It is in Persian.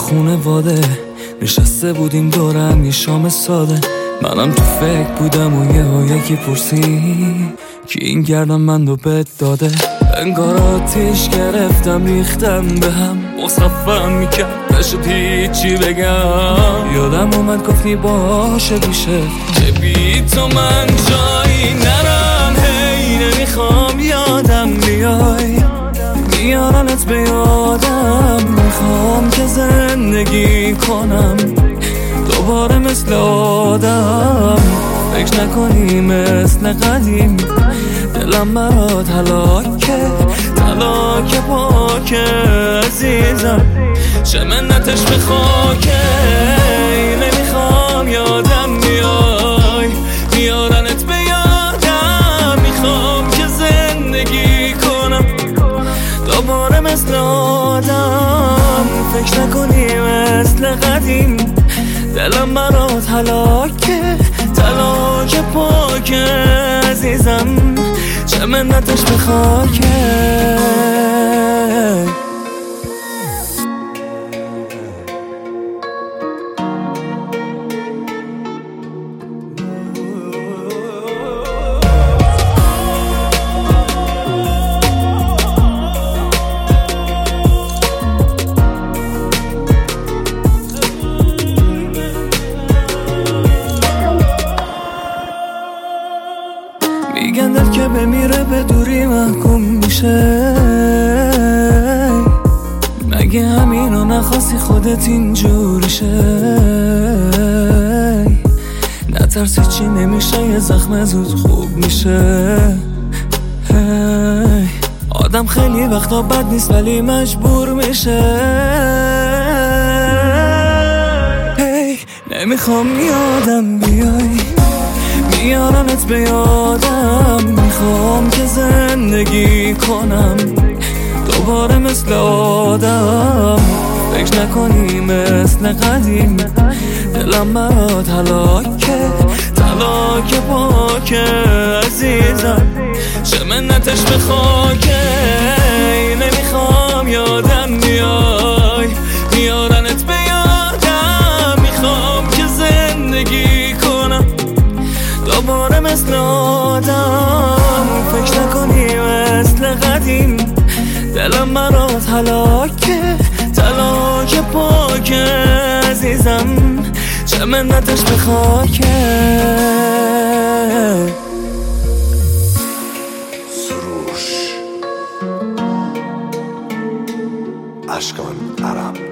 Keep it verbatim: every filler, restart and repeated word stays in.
خونواده نشسته بودیم دورم یه شام ساده. منم تو فکر بودم و یه ها یکی پرسی که این گردم من دو بد داده. انگار آتیش گرفتم ریختم به هم مصفم میکرد نشد هیچی بگم. یادم اومد گفتی باشه بیشه که بی تو من جایی نرم. هی نمیخوام یادم بیای میارنت به یادم. میخوام که زندگی کنم دوباره مثل آدم. فکر نکنی مثل قدیم دلم برات هلاکه تلاک پاکه عزیزم چه منتش به خاکه. نمیخوام یادم بیای میارنت به یادم. میخوام که زندگی کنم دوباره مثل آدم. فکر نکنی مثل قدیم دلم برات هلاکه تلاک پاکه عزیزم چه منتش به خاکه. میگن دل که بمیره به دوری محکوم میشه. مگه همینو نخواستی خودت اینجوری شه؟ نترسی چی نمیشه یه زخم زود خوب میشه. هی. آدم خیلی وقتا بد نیست ولی مجبور میشه. هی. نمیخوام یادم بیای میارنت به یادم. میخوام که زندگی کنم دوباره مثل آدم. فکر نکنی مثل قدیم دلم برات هلاکه تلاک پاکه عزیزم چه منتش به خاکه. نمیخوام یادم بیای میارنت به یادم. میخوام که زندگی کنم دوباره مثل آدم. فکر نکنی مثل قدیم دلم برات هلاکه تلاک پاکه عزیزم چه منتش به خاکه. سروش اشکان عرب